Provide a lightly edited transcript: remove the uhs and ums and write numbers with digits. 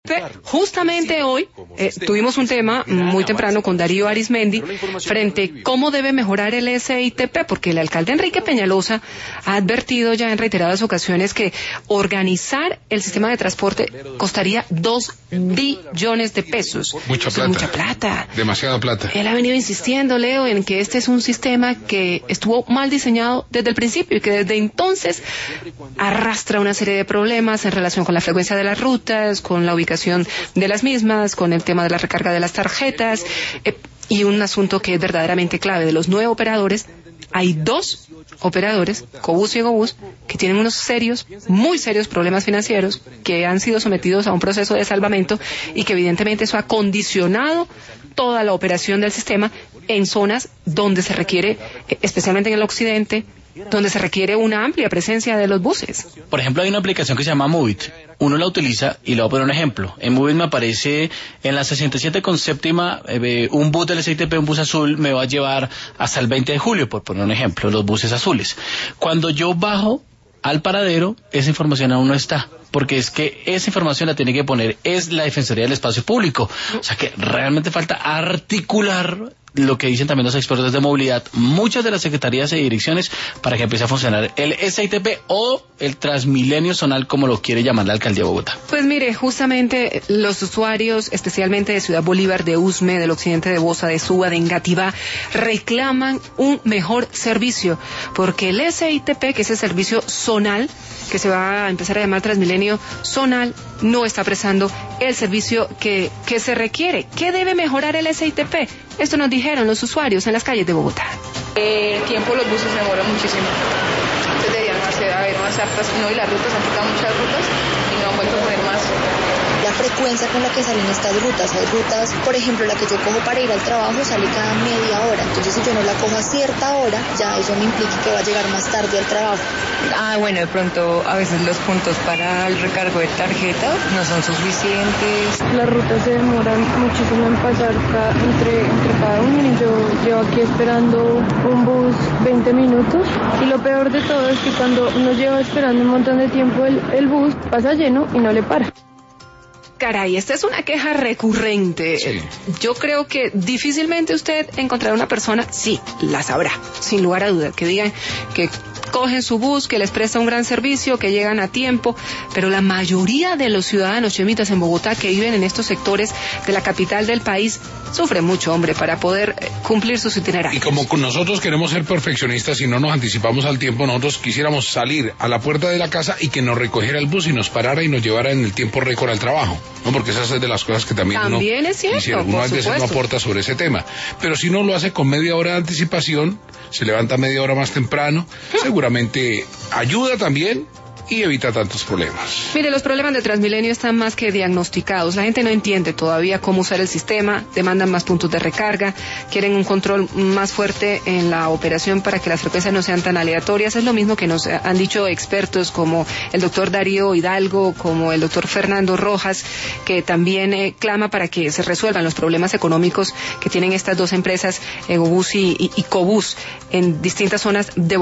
Justamente hoy tuvimos un tema muy temprano con Darío Arizmendi frente a cómo debe mejorar el SITP, porque el alcalde Enrique Peñalosa ha advertido ya en reiteradas ocasiones que organizar el sistema de transporte costaría 2 billones de pesos. Mucha plata. Mucha plata. Demasiada plata. Él ha venido insistiendo, Leo, en que este es un sistema que estuvo mal diseñado desde el principio y que desde entonces arrastra una serie de problemas en relación con la frecuencia de las rutas, con la ubicación de las mismas, con el tema de la recarga de las tarjetas, y un asunto que es verdaderamente clave. De los 9 operadores, hay 2 operadores, Cobus y Egobus, que tienen unos serios, muy serios problemas financieros, que han sido sometidos a un proceso de salvamento y que evidentemente eso ha condicionado toda la operación del sistema en zonas donde se requiere, especialmente en el occidente, donde se requiere una amplia presencia de los buses. Por ejemplo, hay una aplicación que se llama Movit. Uno la utiliza y le voy a poner un ejemplo. En Movit me aparece en la 67 con séptima, un bus del SITP, un bus azul, me va a llevar hasta el 20 de julio, por poner un ejemplo, los buses azules. Cuando yo bajo al paradero, esa información aún no está, porque es que esa información la tiene que poner es la Defensoría del Espacio Público. O sea que realmente falta articular lo que dicen también los expertos de movilidad, muchas de las secretarías y direcciones, para que empiece a funcionar el SITP o el Transmilenio zonal, como lo quiere llamar la alcaldía de Bogotá. Pues mire, justamente los usuarios, especialmente de Ciudad Bolívar, de Usme, del occidente de Bosa, de Suba, de Engativá, reclaman un mejor servicio, porque el SITP, que es el servicio zonal, que se va a empezar a llamar Transmilenio zonal, no está prestando el servicio que se requiere. ¿Qué debe mejorar el SITP? Esto nos dijeron los usuarios en las calles de Bogotá. El tiempo los buses se demoran muchísimo. Entonces deberían haber más aptas, no, y las rutas han quitado muchas rutas y no han vuelto a poner más. La frecuencia con la que salen estas rutas, hay rutas, por ejemplo, la que yo cojo para ir al trabajo sale cada media hora, entonces si yo no la cojo a cierta hora, ya eso me implica que va a llegar más tarde al trabajo. Bueno, de pronto a veces los puntos para el recargo de tarjetas no son suficientes. Las rutas se demoran muchísimo en pasar entre cada uno, y yo llevo aquí esperando un bus 20 minutos, y lo peor de todo es que cuando uno lleva esperando un montón de tiempo el bus pasa lleno y no le para. Caray, esta es una queja recurrente. Sí. Yo creo que difícilmente usted encontrará una persona, sí, las habrá, sin lugar a duda, que digan que cogen su bus, que les presta un gran servicio, que llegan a tiempo, pero la mayoría de los ciudadanos chemitas en Bogotá que viven en estos sectores de la capital del país sufren mucho, hombre, para poder cumplir sus itinerarios. Y como nosotros queremos ser perfeccionistas y no nos anticipamos al tiempo, nosotros quisiéramos salir a la puerta de la casa y que nos recogiera el bus y nos parara y nos llevara en el tiempo récord al trabajo, ¿no? Porque esas es de las cosas que también uno es cierto, quisiera. Uno a veces no aporta sobre ese tema, pero si no lo hace con media hora de anticipación, se levanta media hora más temprano, seguramente ayuda también y evita tantos problemas. Mire, los problemas de Transmilenio están más que diagnosticados. La gente no entiende todavía cómo usar el sistema, demandan más puntos de recarga, quieren un control más fuerte en la operación para que las frecuencias no sean tan aleatorias. Es lo mismo que nos han dicho expertos como el doctor Darío Hidalgo, como el doctor Fernando Rojas, que también clama para que se resuelvan los problemas económicos que tienen estas dos empresas, Egobus y Cobus, en distintas zonas de